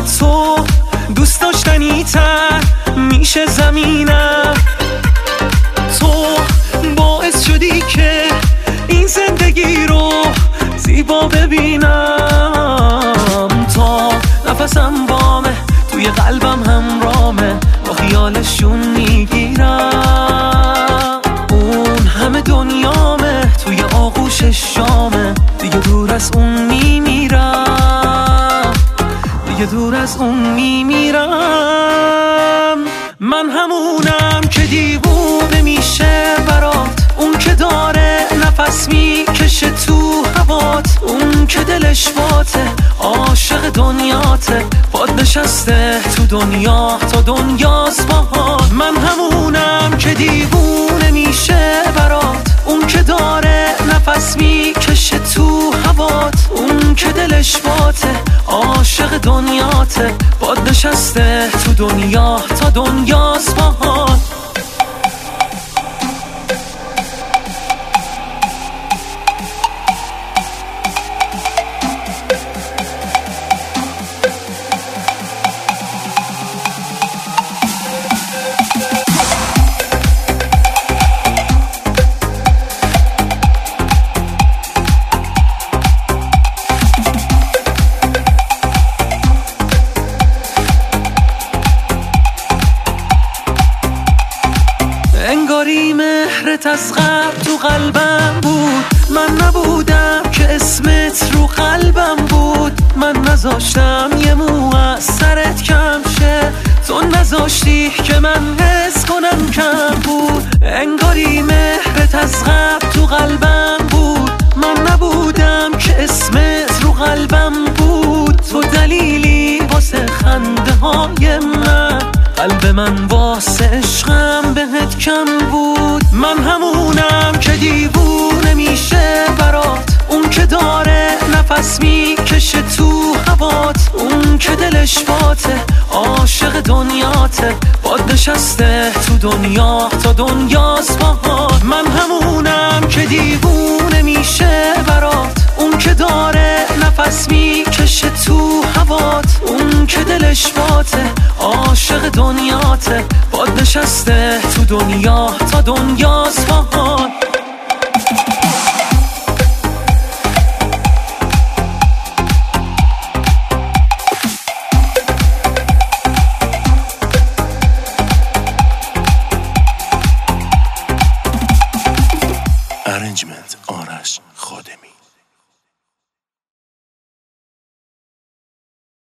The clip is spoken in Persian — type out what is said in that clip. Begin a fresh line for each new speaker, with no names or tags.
تو دوست داشتنی تر میشه زمینم. تو باعث شدی که این زندگی رو زیبا ببینم. تا نفسم بامه توی قلبم همرامه، با خیالشون میگیرم. اون همه دنیامه توی آغوش شامه، دیگه دور از اون میمیرم، دیگه دور از اون میمیرم. من همونم که دیوونه میشه برات، اون که داره نفس میکشه تو هوات، اون که دلش باته عاشق دنیاته، باد نشسته تو دنیا تا دنیاست باهات. من همونم که دیوونه میشه برات، اون که داره نفس میکشه تو هوات، اون که دلش باته عاشق دنیاته، باد نشسته تو دنیا تا دنیاست باهات. انگاری مهرت از قبل تو قلبم بود، من نبودم که اسمت رو قلبم بود. من نذاشتم یه مو از سرت کم شه، تو نذاشتی که من حس کنم کم بود. انگاری مهرت از قبل تو قلبم بود، من نبودم که اسمت رو قلبم بود. تو دلیلی واسه خنده های من، قلب من واسه عشقم بهت کم بود. من همونم که دیوونه میشه برات، اون که داره نفس میکشه تو هوات، اون که دلش باته عاشق دنیاته، باد نشسته تو دنیا تا دنیاست باهات. من همونم که دیوونه میشه برات، اون که داره نفس میکشه تو هوات، اون که دلش باته عاشق دنیاته، باد نشسته تو دنیا تا دنیاست باهات.